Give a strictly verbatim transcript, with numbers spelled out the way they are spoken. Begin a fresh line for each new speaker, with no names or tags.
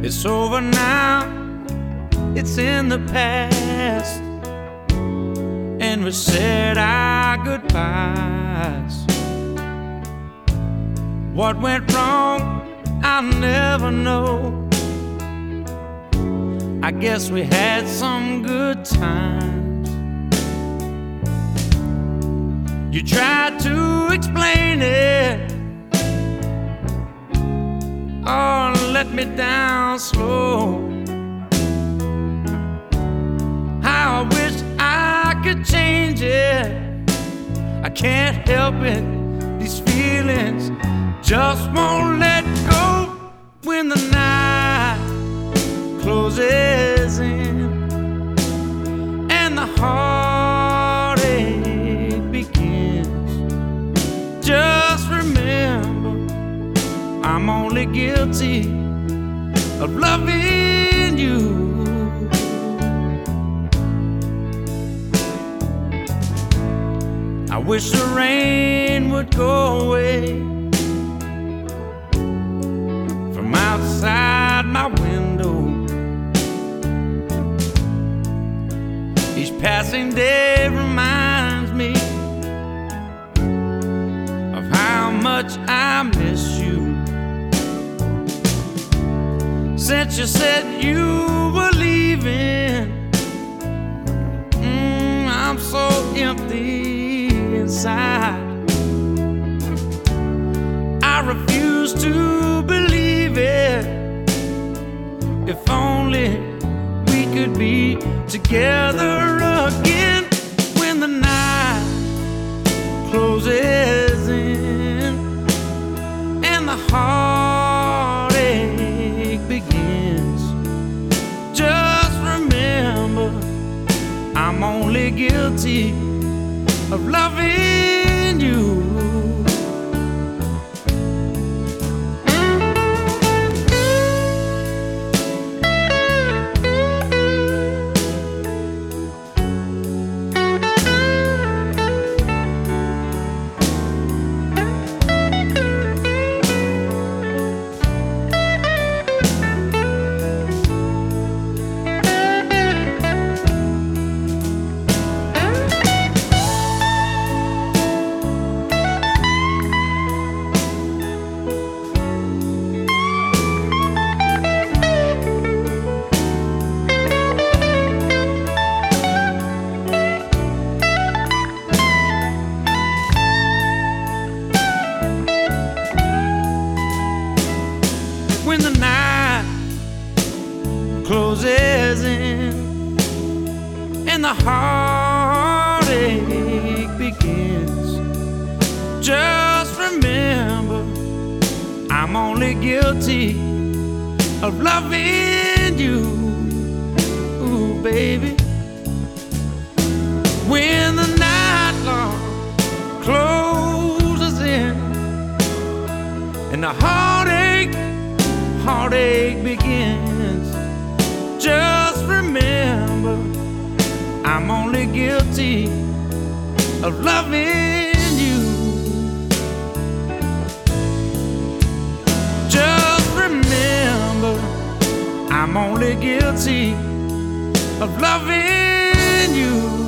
It's over now, it's in the past, and we said our goodbyes. What went wrong, I'll never know. I guess we had some good times. You tried to explain it, oh, let me down slow. How I wish I could change it. I can't help it, these feelings just won't let go. When the night closes in and the heartache begins, just remember I'm only guilty of loving you. I wish the rain would go away from outside my window. Each passing day reminds me of how much I miss you. Since you said you were leaving, mm, I'm so empty inside. I refuse to believe it. If only we could be together again. When the night closes in and the heartache begins, just remember I'm only guilty of loving you. When the night closes in and the heartache begins, just remember I'm only guilty of loving you. Ooh, baby. When the night long closes in and the heartache heartache begins, just remember I'm only guilty of loving you. Just remember I'm only guilty of loving you.